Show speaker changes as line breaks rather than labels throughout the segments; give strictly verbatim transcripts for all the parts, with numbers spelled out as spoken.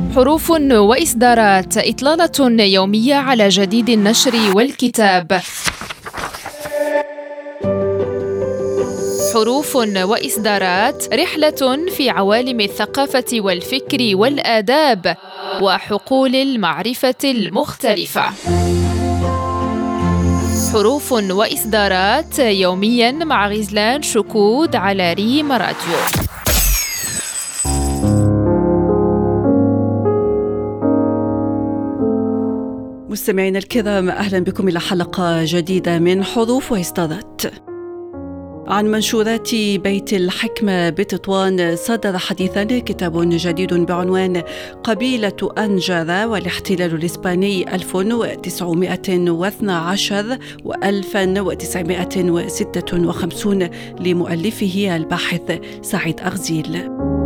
حروف وإصدارات، إطلالة يومية على جديد النشر والكتاب. حروف وإصدارات، رحلة في عوالم الثقافة والفكر والآداب وحقول المعرفة المختلفة. حروف وإصدارات يومياً مع غزلان شكود على ريم راديو.
مستمعينا الكرام، أهلا بكم إلى حلقة جديدة من حروف وإصدارات. عن منشورات بيت الحكمة بتطوان صدر حديثاً كتاب جديد بعنوان قبيلة أنجرة والاحتلال الإسباني ألف وتسعمائة واثني عشر وألف وتسعمائة وستة وخمسين لمؤلفه الباحث سعيد أغزيل.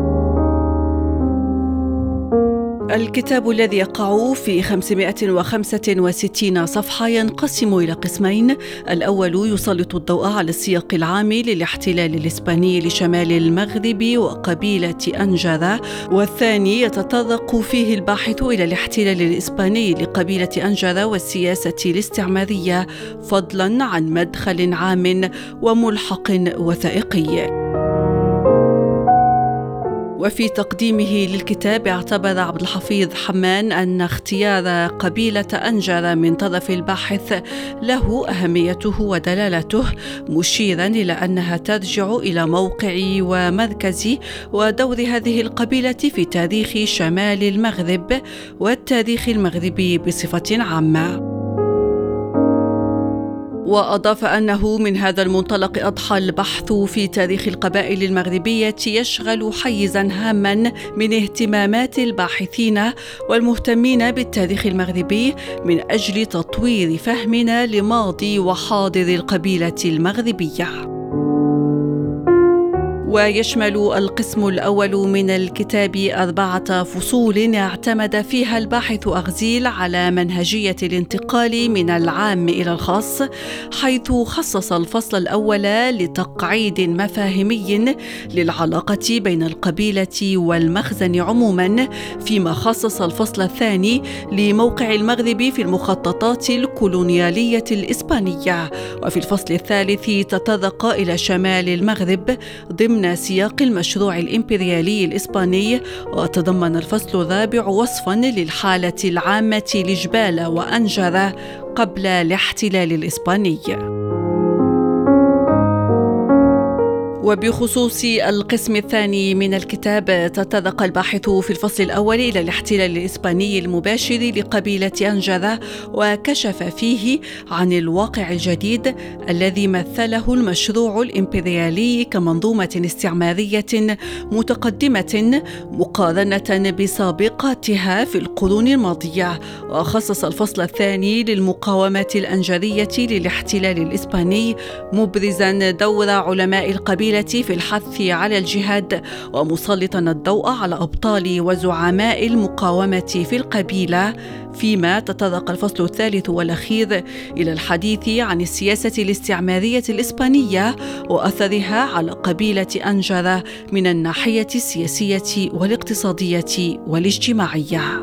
الكتاب الذي يقع في خمسمائة وخمسة وستين صفحة ينقسم إلى قسمين. الأول يسلط الضوء على السياق العام للاحتلال الإسباني لشمال المغرب وقبيلة أنجرة، والثاني يتطرق فيه الباحث إلى الاحتلال الإسباني لقبيلة أنجرة والسياسة الاستعمارية، فضلاً عن مدخل عام وملحق وثائقي. وفي تقديمه للكتاب اعتبر عبد الحفيظ حمان أن اختيار قبيلة أنجرة من طرف الباحث له أهميته ودلالته، مشيرا إلى أنها ترجع إلى موقع ومركز ودور هذه القبيلة في تاريخ شمال المغرب والتاريخ المغربي بصفة عامة. وأضاف أنه من هذا المنطلق أضحى البحث في تاريخ القبائل المغربية يشغل حيزاً هاماً من اهتمامات الباحثين والمهتمين بالتاريخ المغربي من أجل تطوير فهمنا لماضي وحاضر القبيلة المغربية. ويشمل القسم الأول من الكتاب أربعة فصول اعتمد فيها الباحث أغزيل على منهجية الانتقال من العام إلى الخاص، حيث خصص الفصل الأول لتقعيد مفاهيمي للعلاقة بين القبيلة والمخزن عموما، فيما خصص الفصل الثاني لموقع المغرب في المخططات الكولونيالية الإسبانية. وفي الفصل الثالث تطرق إلى شمال المغرب ضمن سياق المشروع الإمبريالي الإسباني، وتضمن الفصل الرابع وصفاً للحالة العامة لجبال وأنجرة قبل الاحتلال الإسباني. وبخصوص القسم الثاني من الكتاب تطرق الباحث في الفصل الأول إلى الاحتلال الإسباني المباشر لقبيلة أنجرة، وكشف فيه عن الواقع الجديد الذي مثله المشروع الإمبريالي كمنظومة استعمارية متقدمة مقارنة بسابقاتها في القرون الماضية. وخصص الفصل الثاني للمقاومات الأنجرية للاحتلال الإسباني، مبرزا دور علماء القبيلة في الحث على الجهاد، ومسلطا الضوء على أبطال وزعماء المقاومة في القبيلة. فيما تطرق الفصل الثالث والأخير إلى الحديث عن السياسة الاستعمارية الإسبانية وأثرها على قبيلة أنجرة من الناحية السياسية والاقتصادية والاجتماعية.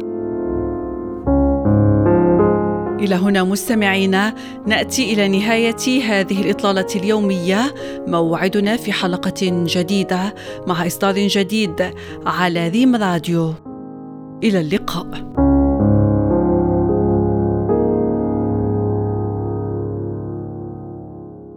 إلى هنا مستمعينا نأتي إلى نهاية هذه الإطلالة اليومية. موعدنا في حلقة جديدة مع إصدار جديد على ريم راديو. إلى اللقاء.